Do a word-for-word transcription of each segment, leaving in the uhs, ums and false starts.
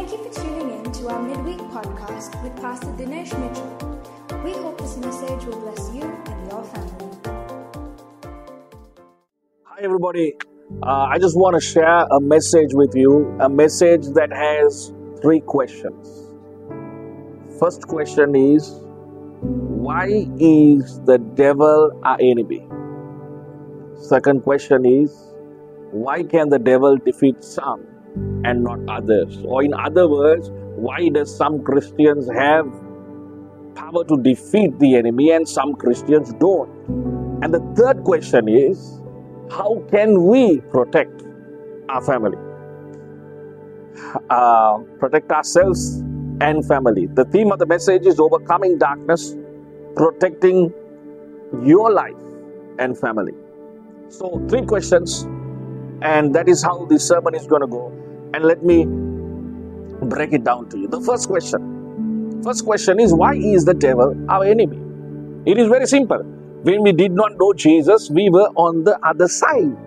Thank you for tuning in to our midweek podcast with Pastor Dinesh Mitchell. We hope this message will bless you and your family. Hi, everybody. Uh, I just want to share a message with you, a message that has three questions. First question is, why is the devil our enemy? Second question is, why can the devil defeat some and not others? Or in other words, why does some Christians have power to defeat the enemy and some Christians don't? And the third question is, how can we protect our family? Uh, protect ourselves and family. The theme of the message is overcoming darkness, protecting your life and family. So, three questions, and that is how the sermon is going to go. And let me break it down to you. The first question. First question is, why is the devil our enemy? It is very simple. When we did not know Jesus, we were on the other side.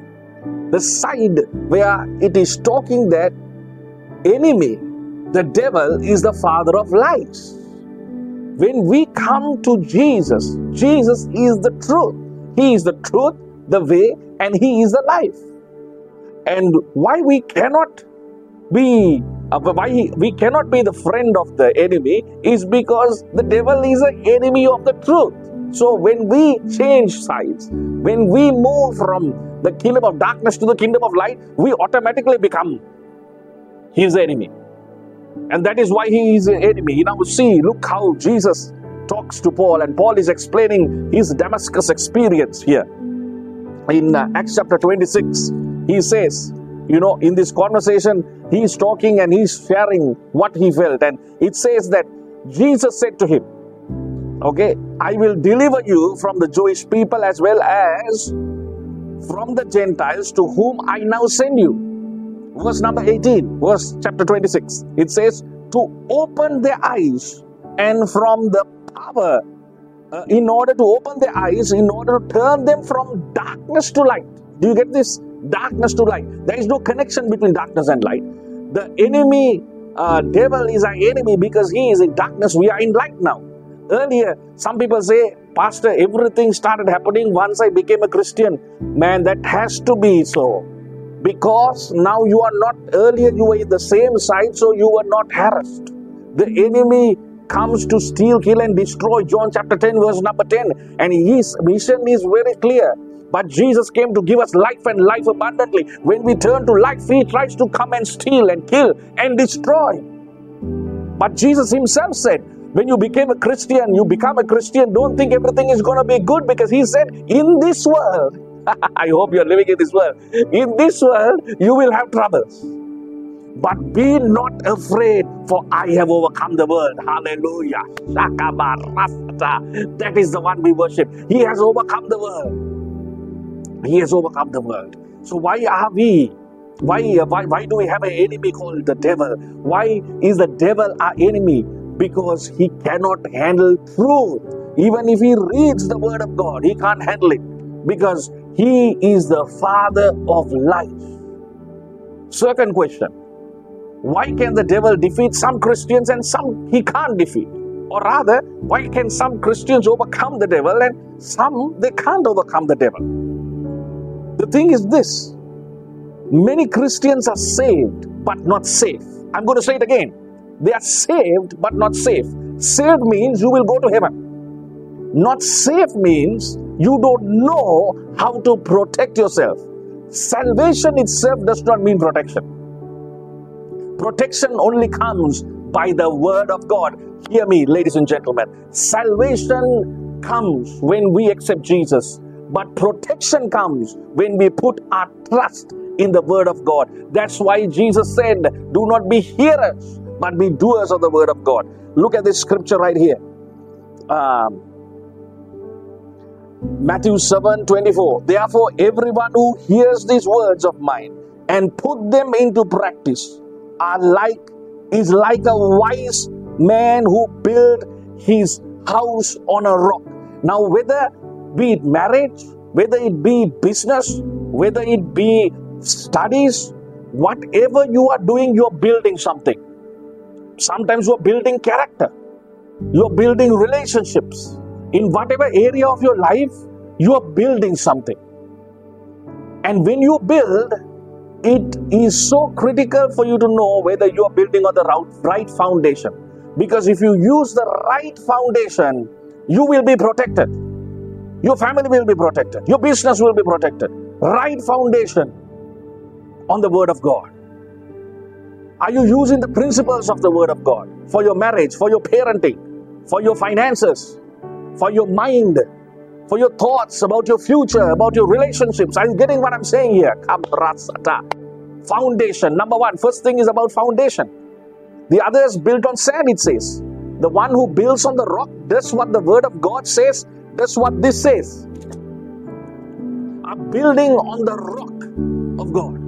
The side where it is talking that enemy, the devil, is the father of lies. When we come to Jesus, Jesus is the truth. He is the truth, the way, and He is the life. And why we cannot be uh, why he, we cannot be the friend of the enemy is because the devil is an enemy of the truth. So when we change sides, when we move from the kingdom of darkness to the kingdom of light, we automatically become his enemy. And that is why he is an enemy. Now see, look how Jesus talks to Paul, and Paul is explaining his Damascus experience here. In uh, Acts chapter twenty-six, he says, you know, in this conversation, he is talking and he is sharing what he felt. And it says that Jesus said to him, okay, I will deliver you from the Jewish people as well as from the Gentiles to whom I now send you. Verse number eighteen, verse chapter twenty-six, it says, to open their eyes and from the power, uh, in order to open their eyes, in order to turn them from darkness to light. Do you get this? Darkness to light. There is no connection between darkness and light. The enemy, uh, devil is our enemy because he is in darkness. We are in light now. Earlier, some people say, Pastor, everything started happening once I became a Christian. Man, that has to be so. Because now you are not, earlier you were in the same side, so you were not harassed. The enemy comes to steal, kill and destroy. John chapter ten, verse number ten. And his mission is very clear. But Jesus came to give us life and life abundantly. When we turn to life, he tries to come and steal and kill and destroy. But Jesus himself said, when you became a Christian, you become a Christian, don't think everything is going to be good, because he said, in this world, I hope you are living in this world, in this world, you will have troubles. But be not afraid, for I have overcome the world. Hallelujah. That is the one we worship. He has overcome the world. He has overcome the world. So why are we, why, why, why do we have an enemy called the devil? Why is the devil our enemy? Because he cannot handle truth. Even if he reads the word of God, he can't handle it. Because he is the father of life. Second question. Why can the devil defeat some Christians and some he can't defeat? Or rather, why can some Christians overcome the devil and some they can't overcome the devil? The thing is this. Many Christians are saved but not safe. I'm going to say it again. They are saved but not safe. Saved means you will go to heaven. Not safe means you don't know how to protect yourself. Salvation itself does not mean protection. Protection only comes by the word of God. Hear me, ladies and gentlemen. Salvation comes when we accept Jesus. But protection comes when we put our trust in the word of God. That's why Jesus said, do not be hearers, but be doers of the word of God. Look at this scripture right here. Um, Matthew seven twenty-four. Therefore, everyone who hears these words of mine and put them into practice are like is like a wise man who built his house on a rock. Now, whether be it marriage, whether it be business, whether it be studies, whatever you are doing, you're building something. Sometimes you are building character. You are building relationships. In whatever area of your life, you are building something. And when you build, it is so critical for you to know whether you are building on the right foundation. Because if you use the right foundation, you will be protected. Your family will be protected. Your business will be protected. Right foundation on the Word of God. Are you using the principles of the Word of God for your marriage, for your parenting, for your finances, for your mind, for your thoughts about your future, about your relationships? Are you getting what I'm saying here? Foundation. Number one, first thing is about foundation. The other is built on sand, it says. The one who builds on the rock does what the Word of God says, does what this says. I'm building on the rock of God.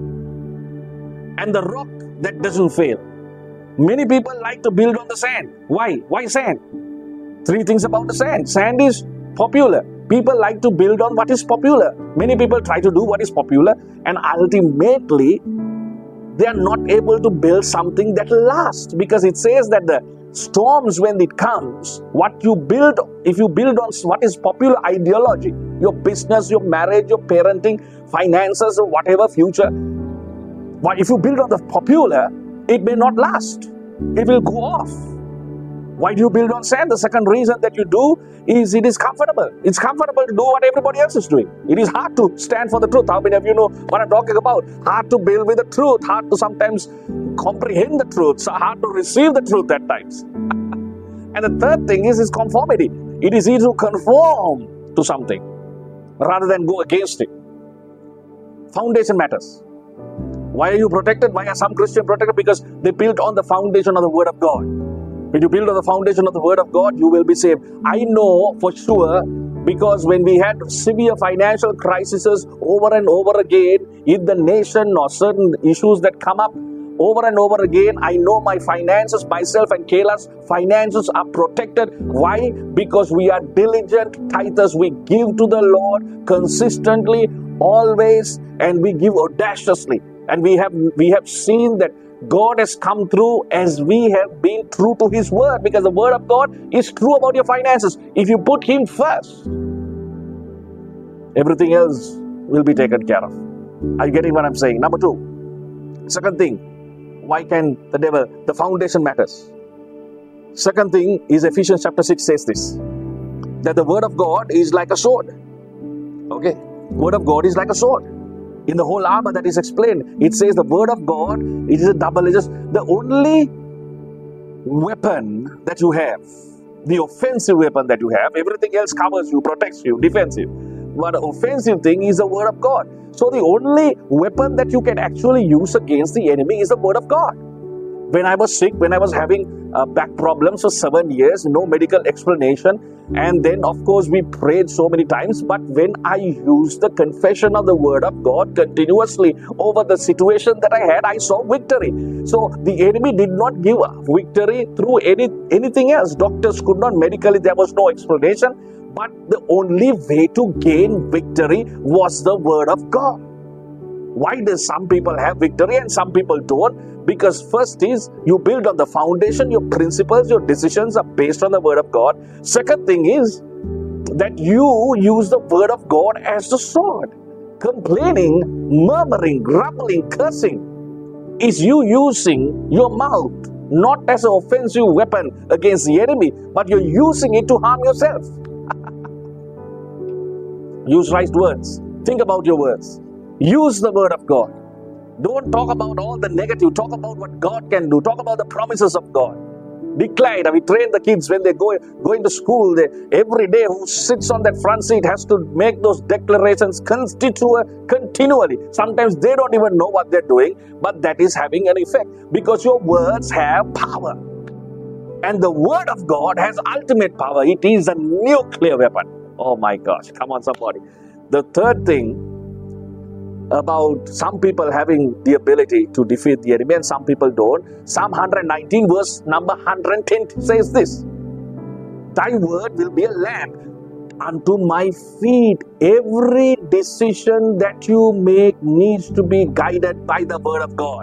And the rock that doesn't fail. Many people like to build on the sand. Why? Why sand? Three things about the sand. Sand is popular. People like to build on what is popular. Many people try to do what is popular, and ultimately they are not able to build something that lasts, because it says that the storms, when it comes, what you build, if you build on what is popular ideology, your business, your marriage, your parenting, finances, or whatever future, but if you build on the popular, it may not last. It will go off. Why do you build on sand? The second reason that you do is it is comfortable. It's comfortable to do what everybody else is doing. It is hard to stand for the truth. How many of you know what I'm talking about? Hard to build with the truth. Hard to sometimes comprehend the truth. So hard to receive the truth at times. And the third thing is, is conformity. It is easy to conform to something rather than go against it. Foundation matters. Why are you protected? Why are some Christians protected? Because they built on the foundation of the Word of God. When you build on the foundation of the Word of God, you will be saved. I know for sure, because when we had severe financial crises over and over again in the nation, or certain issues that come up over and over again, I know my finances, myself and Kayla's finances are protected. Why? Because we are diligent tithers. We give to the Lord consistently, always, and we give audaciously. And we have we have seen that God has come through as we have been true to His Word, because the Word of God is true about your finances. If you put Him first, everything else will be taken care of. Are you getting what I'm saying? Number two, second thing, why can the devil, the foundation matters. Second thing is Ephesians chapter six says this, that the Word of God is like a sword. Okay, Word of God is like a sword. In the whole armor that is explained, it says the Word of God, it is a double-edged. The only weapon that you have, the offensive weapon that you have, everything else covers you, protects you, defends you. But the offensive thing is the Word of God. So the only weapon that you can actually use against the enemy is the Word of God. When I was sick, when I was having uh, back problems for seven years, no medical explanation, and then of course we prayed so many times, but when I used the confession of the Word of God continuously over the situation that I had, I saw victory. So the enemy did not give victory through any anything else. Doctors could not, medically there was no explanation, but the only way to gain victory was the Word of God. Why do some people have victory and some people don't? Because first is, you build on the foundation, your principles, your decisions are based on the Word of God. Second thing is that you use the Word of God as the sword. Complaining, murmuring, grumbling, cursing is you using your mouth not as an offensive weapon against the enemy, but you're using it to harm yourself. Use right words. Think about your words. Use the Word of God. Don't talk about all the negative. Talk about what God can do. Talk about the promises of God. Declare. We train the kids when they go going to school. They, every day, who sits on that front seat has to make those declarations constitu- continually. Sometimes they don't even know what they're doing, but that is having an effect, because your words have power. And the Word of God has ultimate power. It is a nuclear weapon. Oh my gosh. Come on, somebody. The third thing about some people having the ability to defeat the enemy and some people don't. Psalm one nineteen verse number one hundred ten says this, Thy word will be a lamp unto my feet. Every decision that you make needs to be guided by the Word of God.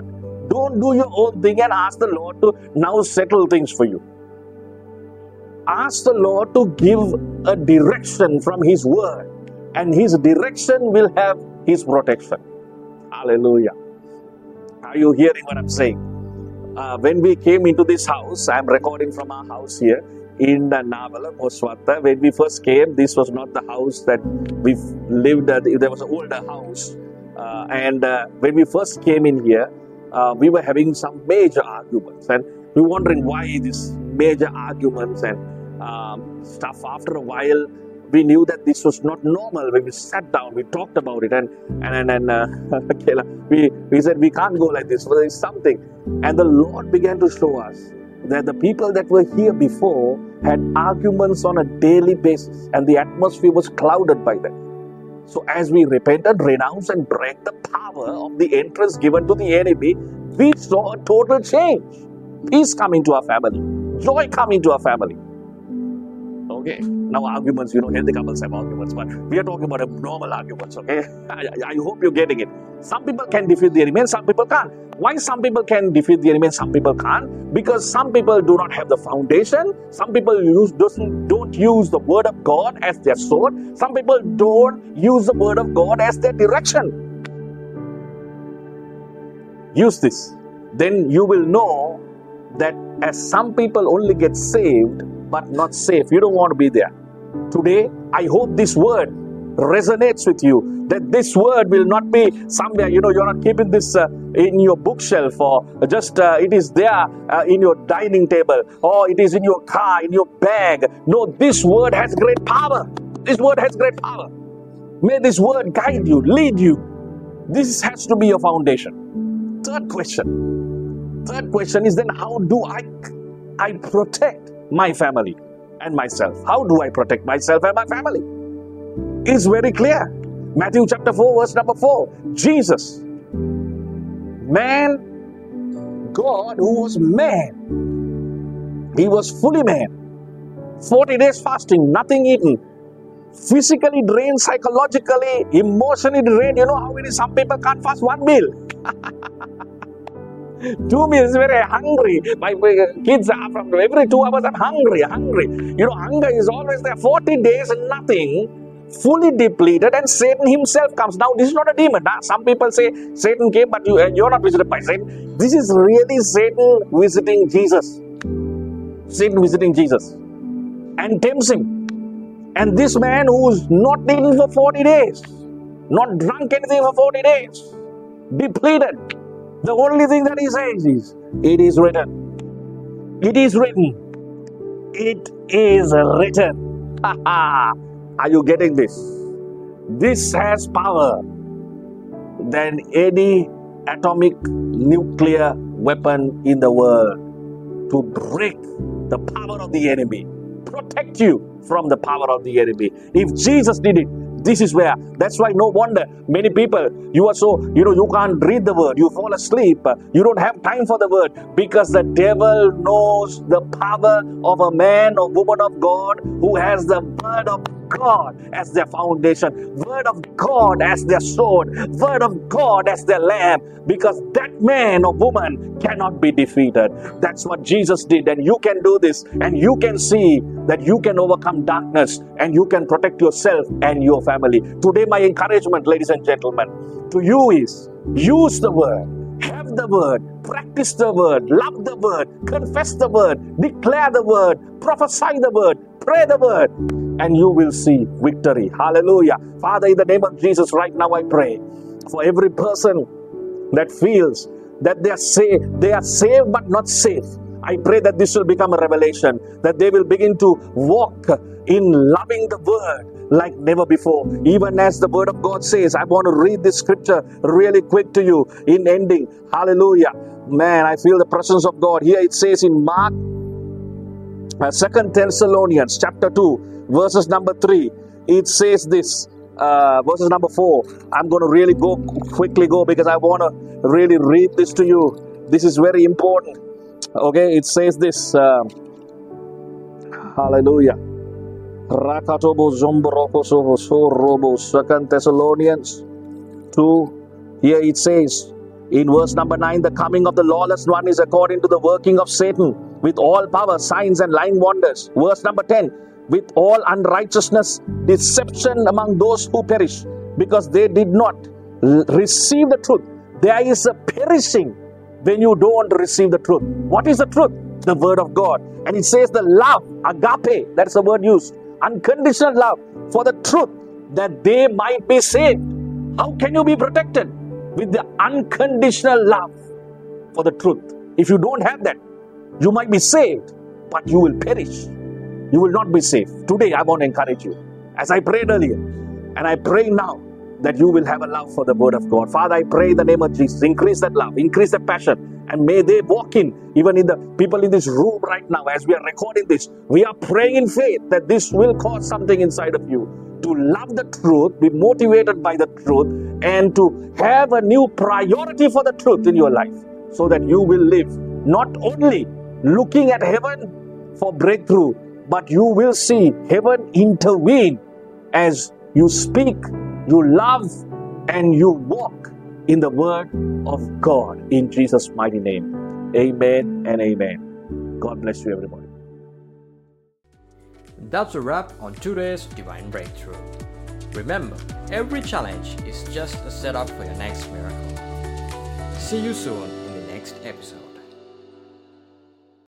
Don't do your own thing and ask the Lord to now settle things for you. Ask the Lord to give a direction from His Word, and His direction will have His protection. Hallelujah. Are you hearing what I'm saying? Uh, when we came into this house, I'm recording from our house here in uh, Navala, Moswatha. When we first came, this was not the house that we've lived at. There was an older house. Uh, and uh, when we first came in here, uh, we were having some major arguments. And we were wondering why these major arguments and um, stuff. After a while, we knew that this was not normal. When we sat down, we talked about it, and and and, and uh, we we said we can't go like this. There is something, and the Lord began to show us that the people that were here before had arguments on a daily basis, and the atmosphere was clouded by them. So as we repented, renounced, and break the power of the entrance given to the enemy, we saw a total change. Peace come into our family, joy come into our family. Okay, now arguments, you know, healthy couples have arguments, but we are talking about abnormal arguments, okay? I, I hope you're getting it. Some people can defeat the enemy and some people can't. Why some people can defeat the enemy and some people can't? Because some people do not have the foundation. Some people use doesn't don't use the Word of God as their sword. Some people don't use the Word of God as their direction. Use this. Then you will know that as some people only get saved but not safe. You don't want to be there. Today, I hope this word resonates with you. That this word will not be somewhere, you know, you're not keeping this uh, in your bookshelf, or just uh, it is there uh, in your dining table, or it is in your car, in your bag. No, this word has great power. This word has great power. May this word guide you, lead you. This has to be your foundation. Third question. Third question is then how do I, I protect my family and myself? How do I protect myself and my family? It's very clear. Matthew chapter four, verse number four. Jesus, man, God who was man. He was fully man. forty days fasting, nothing eaten. Physically drained, psychologically, emotionally drained. You know how many some people can't fast one meal. Two meals, very hungry. My kids are from every two hours, I'm hungry, hungry. You know, hunger is always there. forty days, nothing, fully depleted, and Satan himself comes. Now, this is not a demon. Huh? Some people say Satan came, but you, you're not visited by Satan. This is really Satan visiting Jesus. Satan visiting Jesus and tempts him. And this man who's not eaten for forty days, not drunk anything for forty days, depleted. The only thing that he says is, it is written. It is written. It is written. Are you getting this? This has power than any atomic nuclear weapon in the world to break the power of the enemy, protect you from the power of the enemy. If Jesus did it, this is where. That's why no wonder many people, you are so, you know, you can't read the word. You fall asleep. You don't have time for the word because the devil knows the power of a man or woman of God who has the word of God as their foundation, word of God as their sword, word of God as their lamp, because that man or woman cannot be defeated. That's what Jesus did, and you can do this, and you can see that you can overcome darkness and you can protect yourself and your family. Today, my encouragement, ladies and gentlemen, to you is use the word. Have the word, practice the word, love the word, confess the word, declare the word, prophesy the word, pray the word, and you will see victory. Hallelujah. Father, in the name of Jesus, right now I pray for every person that feels that they are saved, they are saved but not safe. I pray that this will become a revelation, that they will begin to walk in loving the word like never before. Even as the word of God says, I want to read this scripture really quick to you in ending. Hallelujah. Man, I feel the presence of God. Here it says in Mark, uh, Second Thessalonians chapter two, verses number three. It says this, uh, verses number four. I'm going to really go quickly go because I want to really read this to you. This is very important. Okay, it says this. Uh, hallelujah. Rakatobo Zomboroko Soho Robo, Second Thessalonians two. Here it says, In verse number nine, the coming of the lawless one is according to the working of Satan with all power, signs and lying wonders. Verse number ten, with all unrighteousness, deception among those who perish, because they did not l- receive the truth. There is a perishing when you don't receive the truth. What is the truth? The word of God. And it says the love, agape, that's the word used, unconditional love for the truth, that they might be saved. How can you be protected? With the unconditional love for the truth. If you don't have that, you might be saved, but you will perish. You will not be saved. Today, I want to encourage you, as I prayed earlier, and I pray now, that you will have a love for the word of God. Father, I pray in the name of Jesus, increase that love, increase that passion, and may they walk in, even in the people in this room right now, as we are recording this, we are praying in faith that this will cause something inside of you to love the truth, be motivated by the truth, and to have a new priority for the truth in your life, so that you will live not only looking at heaven for breakthrough, but you will see heaven intervene as you speak, you love, and you walk in the word of God. In Jesus' mighty name, amen and amen. God bless you, everybody. That's a wrap on today's Divine Breakthrough. Remember, every challenge is just a setup for your next miracle. See you soon in the next episode.